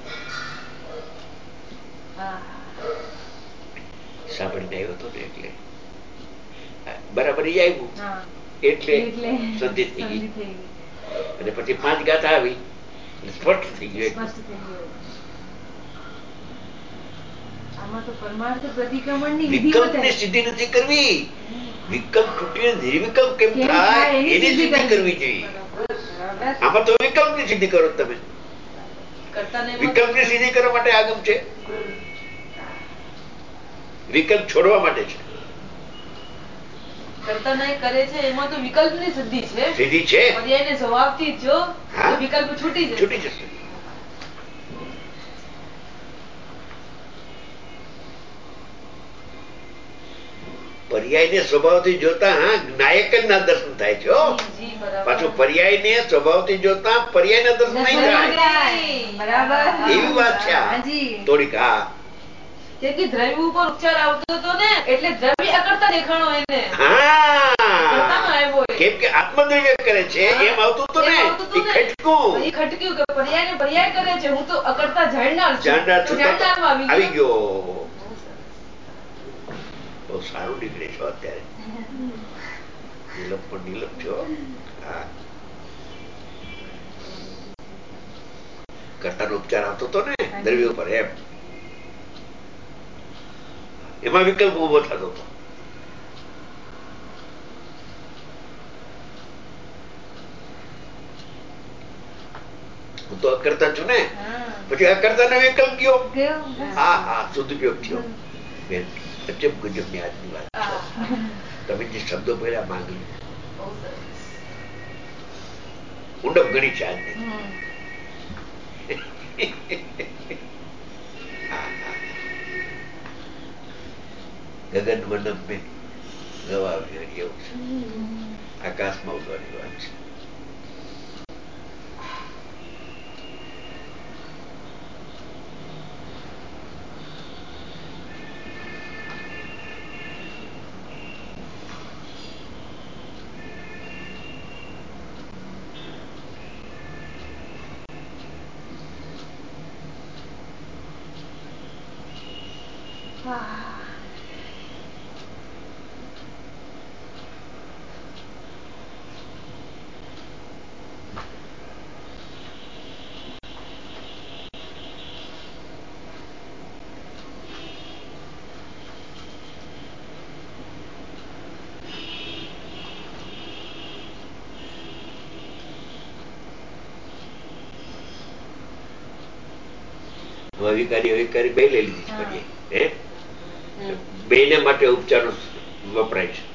સાંભળીને આવ્યો હતો ને એટલે બરાબર ઈ આવ્યું એટલે સંધિ થઈ ગઈ. અને પછી 5 ગાથા આવી સ્પષ્ટ થઈ ગયું. આમાં તો પરમાર્થ પ્રતિક્રમણની વિકલ્પની સિદ્ધિ નથી કરવી. વિકલ્પ તૂટીને નિર્વિકલ્પ કેમ થાય એની સિદ્ધિ કરવી જોઈએ. આમાં તો વિકલ્પની સિદ્ધિ કરો તમે. વિકલ્પની સિદ્ધિ કરવા માટે આગમ છે, વિકલ્પ છોડવા માટે છે. કરતા નહીં કરે છે એમાં તો વિકલ્પની સિદ્ધિ છે. સિદ્ધિ છે. પર્યાયને સ્વભાવથી જો વિકલ્પ છૂટી જશે. પર્યાયને સ્વભાવથી જોતા નાયક જ ના દર્શન થાય છે. પાછું પર્યાયને સ્વભાવથી જોતા પર્યાયના દર્શન નહીં થાય. એવી વાત છે થોડીક. દ્રવ્ય ઉપર ઉપચાર આવતો હતો ને એટલે દ્રવ્ય અકર્તા દેખાણો એને. કેમ કે આત્મદ્રવ્ય કરે છે એમ આવતું હતું ને. એ ખટક્યું કે પર્યાય પર્યાય કરે છે, હું તો અકર્તા જાણનાર આવી ગયો. બહુ સારું નીકળે છો અત્યારે. નીલમ પણ નીલમ છો. કર્તાનો ઉપચાર આવતો હતો ને દ્રવ્ય ઉપર એમ. એમાં વિકલ્પ ઉભો થતો હતો. હું તો અકર્તા છું ને, પછી અકર્તા નો વિકલ્પ ગયો. સદુપયોગ થયો. અજબ ગજબ ની આજની વાત. તમે જે શબ્દો પહેલા માંગી ઉંડપ ગણી છે આજની. ગગન મંડપ મેં ગવાવી એવું છે. આકાશમાં ઉડવાની વાત છે. અવિકારી અવિકારી બે લઈ લીધી છે. બે ને માટે ઉપચારો વપરાય છે.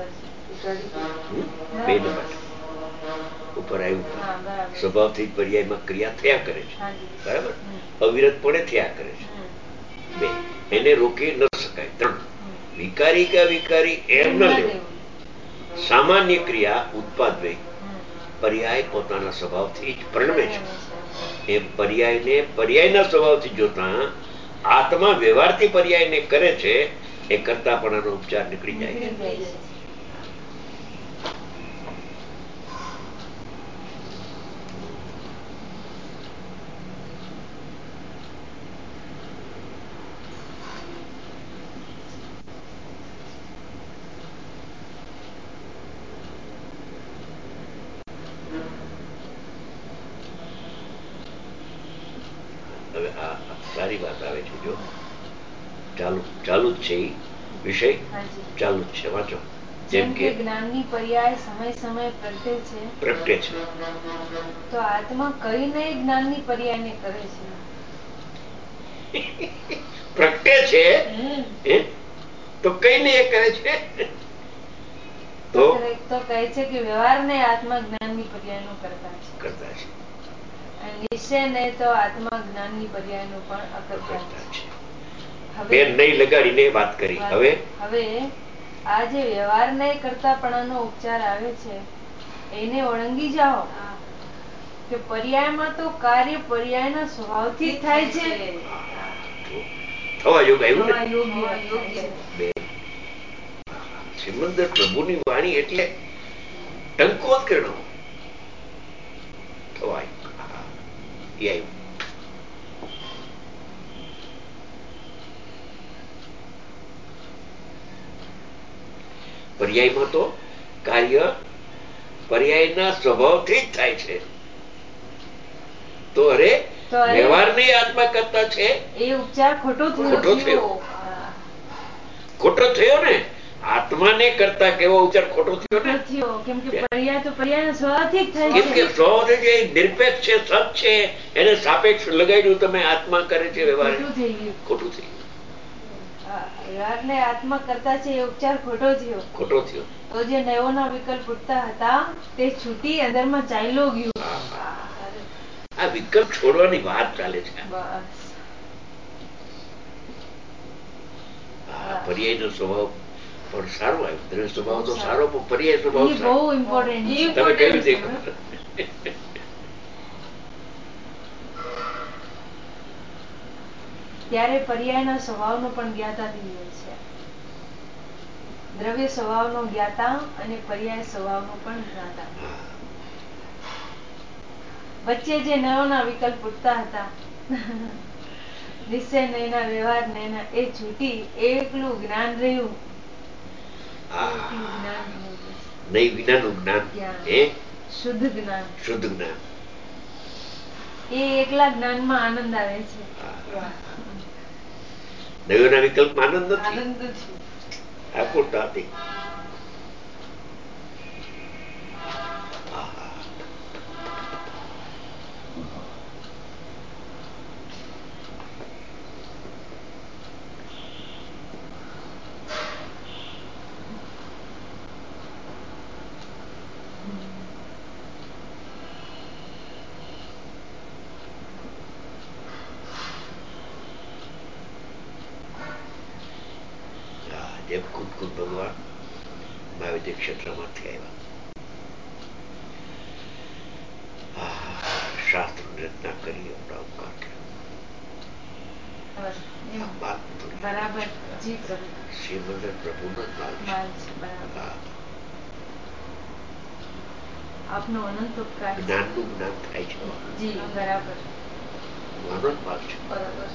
બે ને માટે ઉપર આવ્યું સ્વભાવથી પર્યાયમાં ક્રિયા થયા કરે છે. બરાબર, અવિરતપણે થયા કરે છે. બે એને રોકી ન શકાય. 3 વિકારી કે અવિકારી એમ ન લેવું. સામાન્ય ક્રિયા ઉત્પાદવે પર્યાય પોતાના સ્વભાવથી જ પરિણમે છે. એ પર્યાયને પર્યાયના સ્વભાવથી જોતા આત્મા વ્યવહારથી પર્યાયને કરે છે. એ કરતાપણાનો ઉપચાર નીકળી જાય છે. હવે સારી વાત આવે છે. જો ચાલુ જ છે. વિષય ચાલુ જ છે, વાંચો. જેમ કે જ્ઞાનની પર્યાય સમય સમય પ્રગટે છે, તો આત્મા કઈ નહીં જ્ઞાનની પર્યાયને કરે છે. પ્રગટે છે તો કઈ ને એ કરે છે. તો કહે છે કે વ્યવહાર ને આત્મા જ્ઞાનની પર્યાયનો કરતા છે. નિશ્ચય નહીં તો આત્મા જ્ઞાનની પર્યાયનો પણ અકર્તા છે. બેન નહીં લગાડીને વાત કરી. હવે આ જે વ્યવહાર નહીં કરતાપણાનો ઉપચાર આવે છે એને ઓળંગી જાઓ કે પર્યાયમાં તો કાર્ય પર્યાયના સ્વભાવથી જ થાય છે. થવા યોગ આવ્યું ને. સિમંદર પ્રભુની વાણી એટલે ટંકો જ કરણો થવાય એ આવ્યું. પર્યાયમાં તો કાર્ય પર્યાયના સ્વભાવથી જ થાય છે. તો અરે વ્યવહારને આત્મા કરતા છે એ ઉપચાર ખોટો થયો ને. આત્માને કરતા કેવો ઉપચાર ખોટો થયો ને. કેમ કે પર્યાય તો પર્યાયના સ્વભાવથી જ થાય છે. કેમ કે સ્વભાવથી જે નિરપેક્ષ છે, સત છે, એને સાપેક્ષ લગાડ્યું તમે આત્મા કરે છે વ્યવહાર, ખોટું થઈ ગયું. વ્યવહારને આત્મા કરતા છે એ ઉપચાર ખોટો થયો. તો જે નયોના વિકલ્પ ઉઠતા હતા તે છૂટી અંદરમાં ચાલ્યો ગયું. આ વિકલ્પ છોડવાની વાત ચાલે છે. પર્યાયનો સ્વભાવ પણ સારો આવ્યો. દ્રઢ સ્વભાવ તો સારો, પણ પર્યાય સ્વભાવ બહુ ઇમ્પોર્ટન્ટ. તમે કહ્યું છે ત્યારે પર્યાયના સ્વભાવનો પણ જ્ઞાતા થઈ જાય છે. દ્રવ્ય સ્વભાવનો જ્ઞાતા અને પર્યાય સ્વભાવનો પણ જ્ઞાતા. વચ્ચે જે નયોના વિકલ્પ ઉઠતા હતા નિશ્ચય નયના વ્યવહાર નયના એ છૂટી એકલું જ્ઞાન રહ્યું. નહીં વિનાનું જ્ઞાન, શુદ્ધ જ્ઞાન. એ એકલા જ્ઞાનમાં આનંદ આવે છે. નયોના વિકલ્પમાં આનંદ નથી. આ પૂર્તા હતી. જેમ ખુદ ભગવાન મહાવિદ્ય ક્ષેત્રમાંથી આવ્યા, શાસ્ત્ર રચના કરી, શ્રીમંદર પ્રભુનો જ માલ છે. આપનો અનંત ઉપકાર. જ્ઞાનનું જ્ઞાન થાય છે. બરાબર. માનો જ ભાગ છે. બરાબર.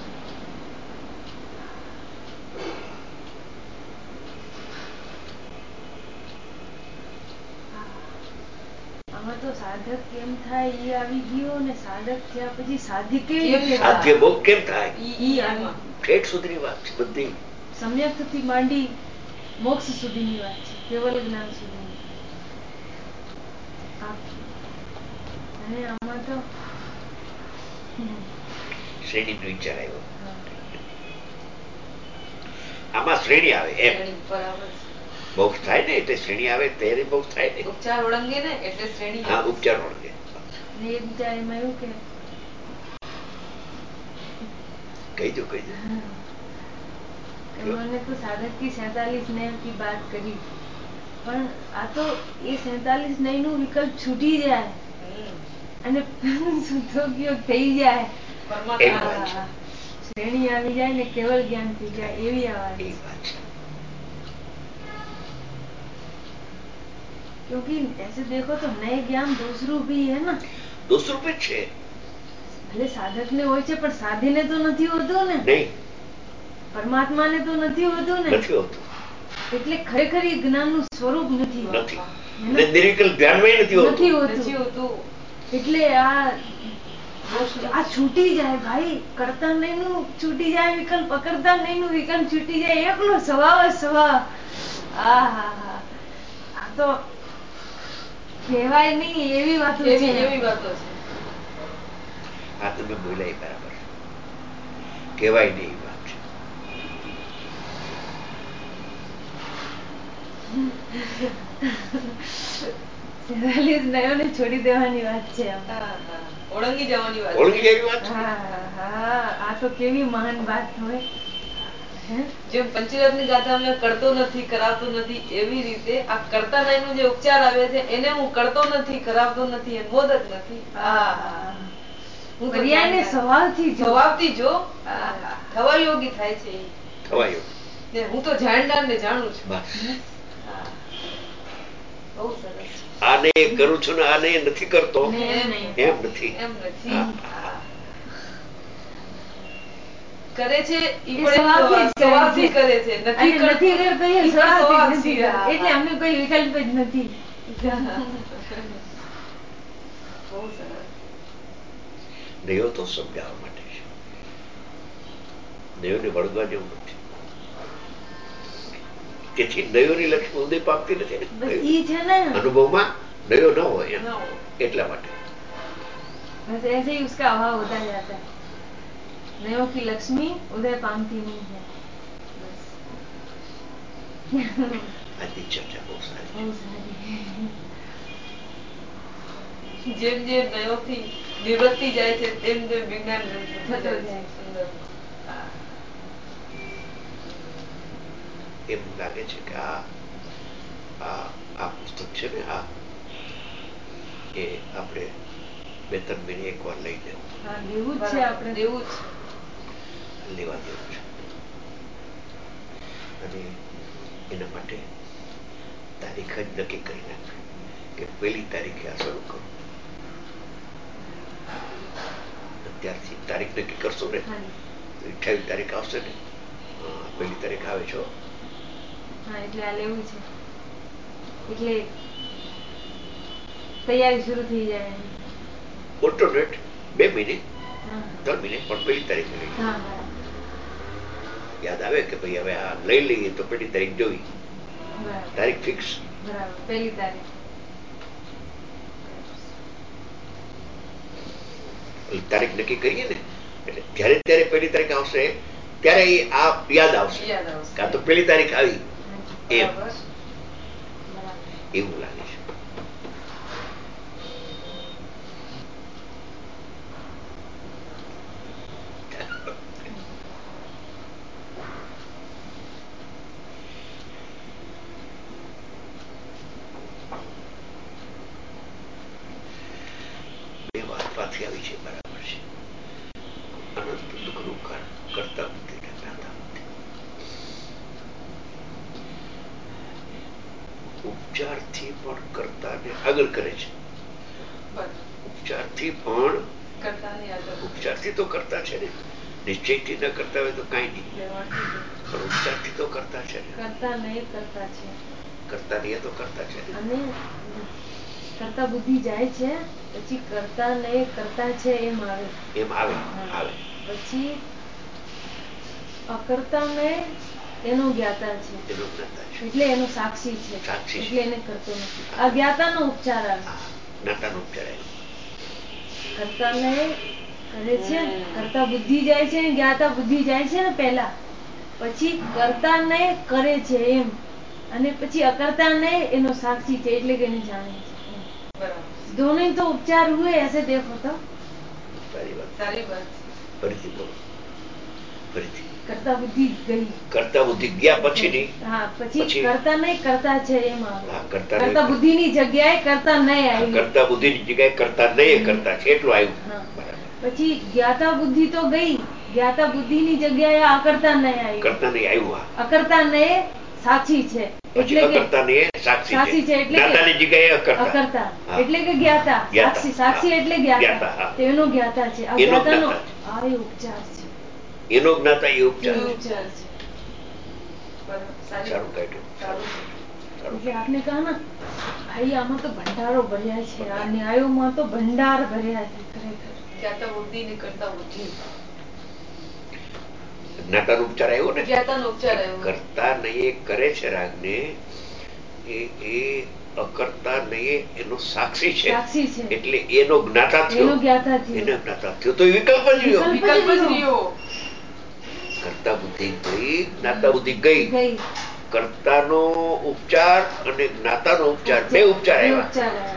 આમાં તો સાધક કેમ થાય એ આવી ગયો ને સાધક થયા પછી સાધ્ય સાધ્ય ભોગ કેમ થાય ઠેઠ સુધીની વાત છે. બધી સમ્યક થી માંડી મોક્ષ સુધીની વાત છે. કેવલ જ્ઞાન સુધીની. અને આમાં તો શ્રેણી નો વિચાર આવ્યો. આમાં શ્રેણી આવે એમ. મોક્ષ થાય ને એટલે શ્રેણી આવે ત્યારે મોક્ષ થાય ને. ઉપચાર ઓળંગે ને એટલે શ્રેણી. હા, ઉપચાર ઓળંગે. ને બીજા એમાં એવું કે કહી દો. उन्होंने तो साधक की 47 नय की बात करी, પણ આ તો એ 47 નય નું વિકલ્પ છૂટી જાય અને સુતોગ્યો થઈ જાય. પરમાત્મા શ્રેણી આવી જાય ને કેવલ જ્ઞાન થઈ જાય એવી આ વાત છે. क्योंकि ऐसे देखो तो नए ज्ञान दूसरू भी है ना. दूसरू भी છે. ભલે સાધક ને હોય છે પણ સાધીને તો નથી હોતું ને. નહીં. પરમાત્માને તો નથી હોતું ને. નથી હોતું. એટલે ખરેખર એ જ્ઞાનનું સ્વરૂપ નથી. નિર્વિકલ્પ ધ્યાનમાં નથી હોતું. એટલે આ આ છૂટી જાય ભાઈ, કરતા નહીં નું છૂટી જાય વિકલ્પ, અકર્તા નહીં નું વિકલ્પ છૂટી જાય, એકલો સ્વભાવ જ સ્વભાવ. આ તો કહેવાય નહીં એવી વાતો છે. આ તમે બોલાય બરાબર, કહેવાય નહીં એવી વાત છે. છોડી દેવાની વાત છે, ઓળંગી જવાની વાત, ઓળંગી જેવી વાત. આ તો કેવી મહાન વાત હોય. જેમ પંચરત્ન ગાથા મેં કરતો નથી કરાવતો નથી, એવી રીતે આ કરતા નહીં નો જે ઉપચાર આવે છે એને હું કરતો નથી કરાવતો નથી એ મોદક નથી. પર્યાયને સ્વભાવથી જો થવા યોગી થાય છે. થવા યોગી. હું તો જાણનાર ને જાણું છું. બહુ સરસ. આને કરું છું ને આને નથી કરતો એમ નથી. કરે છે સ્વભાવથી કરે છે, નથી કરતો એટલે અમને કોઈ વિકલ્પ જ નથી. બહુ સરસ. દેવો તો સમજાવવા માટે છે, દેવને વળગવા જેવું નથી. તેથી દયોની લક્ષ્મી ઉદય પામતી નથી અનુભવમાં, દયો ન હોય એટલા માટે. बस ऐसे ही उसका अभाव होता जाता है, नयों की लक्ष्मी उदय पामती नहीं है. આજની ચર્ચા બહુ સારી. જેમ જેમ નયોથી નિવૃત્તિ જાય છે તેમ તેમ વિજ્ઞાન થતો જાય. એમ લાગે છે કે આ પુસ્તક છે ને એ આપણે 2-3 મહિને એકવાર લઈ લેવું. લેવું જ છે, આપણે લેવું જ લેવા દેવું છે. અને એના માટે તારીખ જ નક્કી કરી નાખવી કે 1લી તારીખે આ શરૂ કરું. અત્યારથી તારીખ નક્કી કરશો ને, 28 તારીખ આવશે ને, 1લી તારીખ આવે છો. એટલે આ લેવું છે, એટલે તૈયારી શરૂ થઈ જાય. ઓલ્ટરનેટ 2 મહિને 3 મહિને પણ 1લી તારીખે લઈ યાદ આવે કે ભાઈ હવે આ લઈ લઈએ તો 1લી તારીખ જોઈ, તારીખ ફિક્સ. બરાબર, 1લી તારીખ. તારીખ નક્કી કરીએ ને એટલે જયારે ત્યારે 1લી તારીખ આવશે ત્યારે આ યાદ આવશે કે આ તો 1લી તારીખ આવી એમ, એવું લાગે છે. પાછી આવી છે, બરાબર છે. અનંત દુઃખનું કારણ કરતા બુદ્ધિ જ્ઞાતા બુદ્ધિ. ઉપચારથી પણ કરતાને આગળ કરે છે. ઉપચારથી પણ ઉપચારથી તો કરતા છે ને, નિશ્ચયથી ન કરતા હોય તો કઈ નહીં, પણ ઉપચારથી તો કરતા છે ને. કરતા નહીં કરતા છે, કરતા નહીં તો કરતા છે. અને કરતા બુદ્ધિ જાય છે, પછી કરતા નહીં કરતા છે એમ આવે. પછી અકર્તા નહીં એનો જ્ઞાતા છે, એટલે એનો સાક્ષી છે, એટલે એને કરતો નથી. અજ્ઞાતાનો ઉપચાર આવે. જ્ઞાતાનો ઉપચાર આવે. કરતા નહીં કરે છે, કરતા બુદ્ધિ જાય છે, જ્ઞાતા બુદ્ધિ જાય છે ને પહેલા, પછી કરતા નહીં કરે છે એમ, અને પછી અકર્તા નહીં એનો સાક્ષી છે, એટલે કે એને જાણે છે. दोनों तो उपचार हुए, ऐसे देखो तो. सारी बात. फरीથી બોલો, ફરીથી. કરતા બુદ્ધિ ગઈ. કરતા બુદ્ધિ ગયા પછી નહીં. હા, પછી કરતા નહીં કરતા છે એમ આવે. કરતા બુદ્ધિની જગ્યાએ કરતા નહીં આવી. કરતા બુદ્ધિની જગ્યાએ કરતા નહીં કરતા છે એટલું આવ્યું. પછી જ્ઞાતા બુદ્ધિ તો ગઈ, જ્ઞાતા બુદ્ધિની જગ્યાએ અકર્તા નહીં આવી. કરતા નહીં આવ્યું. અકર્તા નહીં સાક્ષી છે, એટલે કે સાક્ષી છે, એટલે જ્ઞાતાની જગ્યાએ અકર્તા, એટલે કે જ્ઞાતા. સાક્ષી એટલે જ્ઞાતા, તેનો જ્ઞાતા છે. આ જ્ઞાતાનો આ ઉપચાર છે, એનો જ્ઞાતા એ ઉપચાર છે. સારું કાઢ્યું. એટલે આપને કહા ના ભાઈ, આમાં તો ભંડારો ભર્યા છે, આ ન્યાયોમાં તો ભંડાર ભર્યા છે ખરેખર. જ્ઞાતા બુદ્ધિ ને કરતા બુદ્ધિ. જ્ઞાતાનો ઉપચાર આવ્યો ને, જ્ઞાતાનો ઉપચાર આવ્યો. કરતા નહીં કરે છે રાગને, એ અકર્તા નહીં એનો સાક્ષી છે, એટલે એનો જ્ઞાતા થયો, એનો જ્ઞાતા થયો તો વિકલ્પ જ રહ્યો. કરતા બુદ્ધિ ગઈ, જ્ઞાતા બુદ્ધિ ગઈ. કર્તાનો ઉપચાર અને જ્ઞાતાનો ઉપચાર, બે ઉપચાર આવ્યા.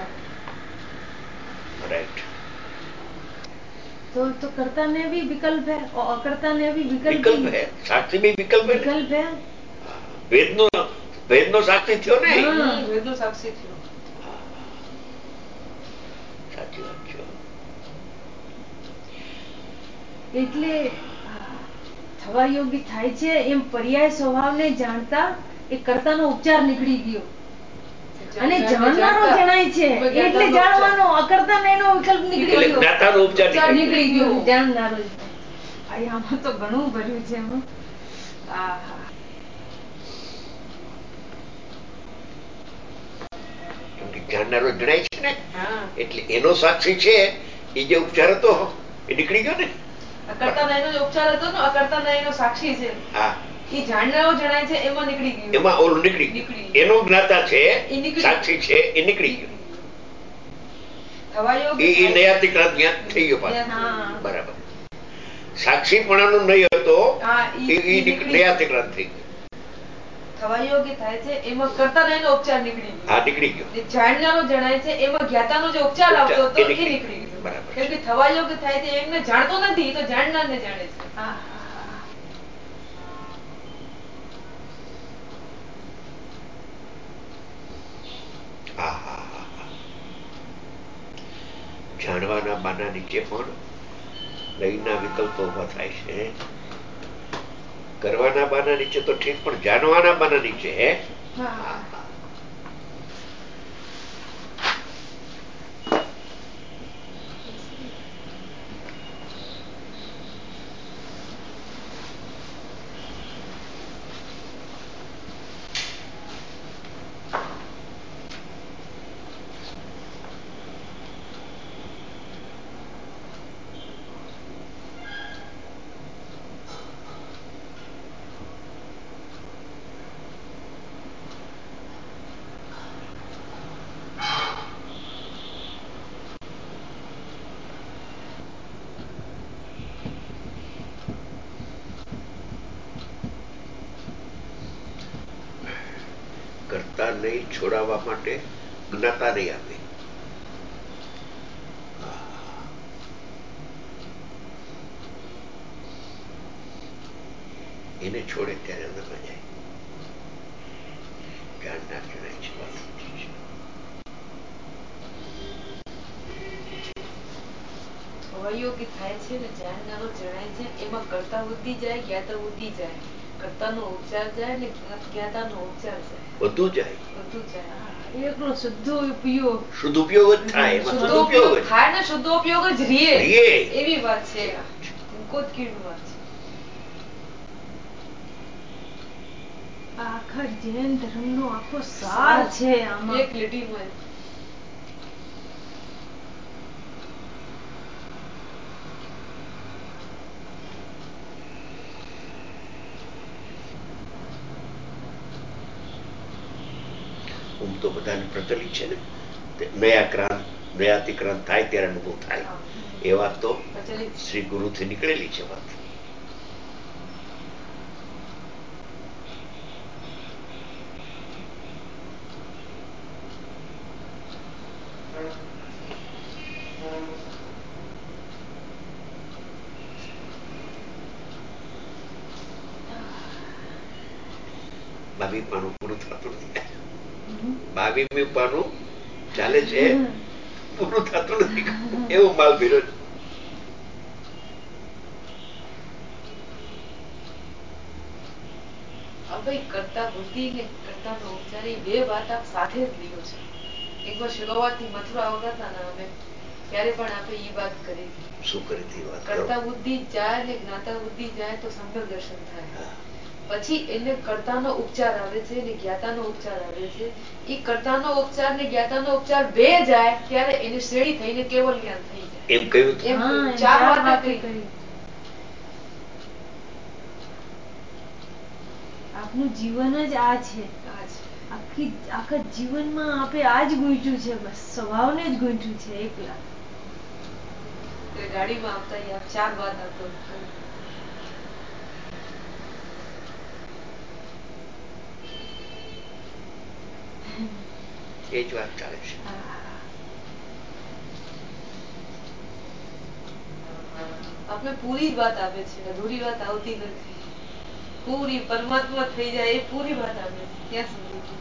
राइट तो कर्ता में भी विकल्प है और अकर्ता में भी विकल्प है, साक्षी भी विकल्प है. वेद नो साक्षी थयो ने, वेद नो साक्षी थयो. સાચી વાત છે. એટલે થવા યોગી થાય છે એમ પર્યાય સ્વભાવને જાણતા એ કર્તાનો ઉપચાર નીકળી ગયો અને જાણનારો જણાય છે એટલે જાણવાનો, અકર્તાને એનો વિકલ્પ નીકળી ગયો, જ્ઞાતાનો ઉપચાર નીકળી ગયો, જાણનારો. ભાઈ આમાં તો ઘણું ભર્યું છે એમાં. જાણનારો જણાય છે ને, એટલે એનો સાક્ષી છે, એ જે ઉપચાર હતો એ નીકળી ગયો ને. અકર્તાના એનો ઉપચાર હતો ને, અકર્તાના એનો સાક્ષી છે. હા, એ જાણનારો જણાય છે એમાં નીકળી ગયું, એમાં ઓલું નીકળી ગયું. એનો જ્ઞાતા છે, સાક્ષી છે, એ નીકળી ગયું. એ નયાતિક્રાંત જ્ઞાન થઈ ગયો પાછો. બરાબર. સાક્ષીપણાનો નહીં હતો, એ નયાતિક્રાંત થઈ ગયો. થવા યોગ્ય થાય છે એમાં કર્તાનો એનો ઉપચાર નીકળી ગયો. હા, નીકળી ગયો. જાણનારો જણાય છે એમાં જ્ઞાતાનો જે ઉપચાર આવતો હતો એ નીકળી ગયો. બરાબર. કેમ કે થવા યોગ્ય થાય છે એમને જાણતો નથી, તો જાણનારને જાણે છે. જાણવાના બાના નીચે પણ લયના વિકલ્પો ઉભા થાય છે. કરવાના બાના નીચે તો ઠીક, પણ જાણવાના બાના નીચે હે. કરતા નહીં છોડાવવા માટે જ્ઞાતા નહીં આપે. એને છોડે ત્યારે અંદરમાં જાય. જાણનાર જણાય છે, વાત સમજી છે. અયોગ્ય થાય છે ને, જાણનારો જણાય છે એમાં કર્તા બુદ્ધિ જાય, જ્ઞાતા બુદ્ધિ જાય, કર્તાનો ઉપચાર જાય ને જ્ઞાતાનો ઉપચાર જાય, બધું જાય, બધું જાય. એકલો શુદ્ધ ઉપયોગ, શુદ્ધ ઉપયોગ જ થાય, શુદ્ધ ઉપયોગ થાય ને, શુદ્ધ ઉપયોગ જ રીએ, એવી વાત છે. કોદકીની વાત છે. આખા જૈન ધર્મનો આખો સાર છે આમાં, એક લીટીમાં. તો બધાને પ્રચલિત છે ને, નયાતિક્રાંત થાય ત્યારે અનુભવ થાય. એ વાત તો શ્રી ગુરુથી નીકળેલી છે વાત. બાવી પાનું પૂરું થતું નથી. 22મી પાનું ચાલે છે, પૂરું થતું નથી. એવો માલ ભીરો છે. કરતા બુદ્ધિ ને કરતાનો ઉપચાર, બે વાત આપ સાથે જ લીધો છે. એકવાર શરૂઆતથી મથુરા આવતા ને અમે ત્યારે પણ આપણે એ વાત કરી. શું કરી હતી વાત? કરતા બુદ્ધિ જાય ને જ્ઞાતા બુદ્ધિ જાય તો સમ્યક દર્શન થાય. પછી એને કર્તાનો ઉપચાર આવે છે ને જ્ઞાતાનો ઉપચાર આવે છે. એ કર્તાનો ઉપચાર ને જ્ઞાતાનો ઉપચાર બે જાય ત્યારે એને શ્રેણી થઈને કેવલ જ્ઞાન થઈ જાય. એમ કહ્યું ચાર વાતો કરી. આપનું જીવન જ આ છે. આખા જીવનમાં આપે આ જ ગૂંચ્યું છે, બસ સ્વભાવને જ ગૂંચ્યું છે એકલા. ગાડીમાં આવતા ચાર વાત આપતો. એ જ વાત ચાલે છે. આપણે પૂરી વાત આપે છે, અધૂરી વાત આવતી નથી. પૂરી પરમાત્મા થઈ જાય એ પૂરી વાત આપે છે. ક્યાં સુધી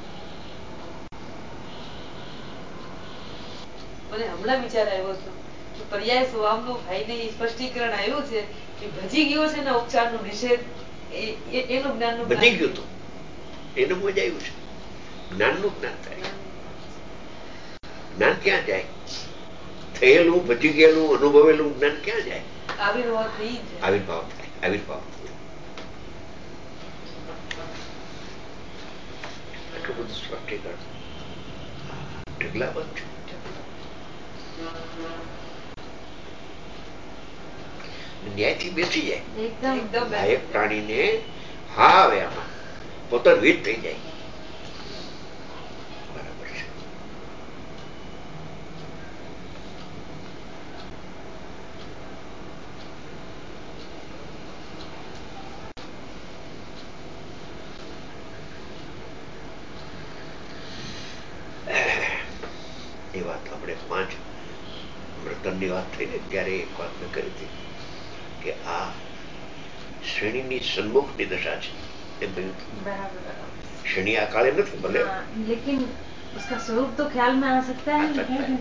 મને હમણાં વિચાર આવ્યો હતો કે પર્યાય સ્વભાવનું ભાઈને સ્પષ્ટીકરણ આવ્યું છે કે ભજી ગયો છે ને ઉપચારનો નિષેધ એનું જ્ઞાન ભજી ગયું હતું એનું મજા આવ્યું છે. જ્ઞાનનું જ્ઞાન થાય. જ્ઞાન ક્યાં જાય? થયેલું ભજી ગયેલું અનુભવેલું જ્ઞાન ક્યાં જાય? આવિર્ભાવ થઈ જાય. આવિર્ભાવ થાય. આટલું બધું સ્પષ્ટીકરણ ઢગલાબંધ છે. ન્યાયથી બેસી જાય. એક પ્રાણીને હા આવે આમાં પોતાનું વીત થઈ જાય. બરાબર છે. એ વાત આપણે 5 વર્તનની વાત થઈ ને ત્યારે એક વાત મેં કરી હતી કે આ શ્રેણીની સન્મુખની દશા છે એમ કહ્યું. श्रेणी अकाले નથી ભલે, लेकिन उसका स्वरूप तो ख्याल में आ सकता है.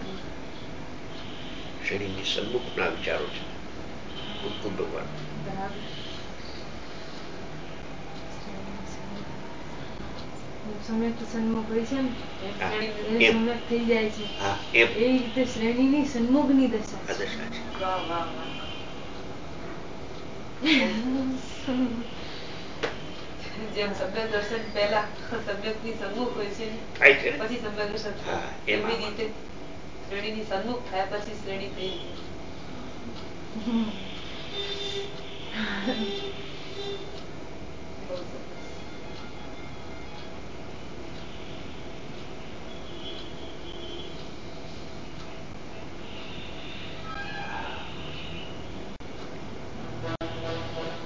શ્રેણીની સન્મુખના વિચારો છે ઉત્કુટ ભગવાન. સમ્યક સન્મુખ હોય છે ને એ સમ્યક થઈ જાય છે. એ રીતે શ્રેણીની સન્મુખની દશા છે. જેમ સમ્યક દર્શન પહેલા સમ્યકની સન્મુખ હોય છે પછી સમ્યક દર્શન થાય એવી રીતે શ્રેણીની સન્મુખ થાય પછી શ્રેણી થઈ.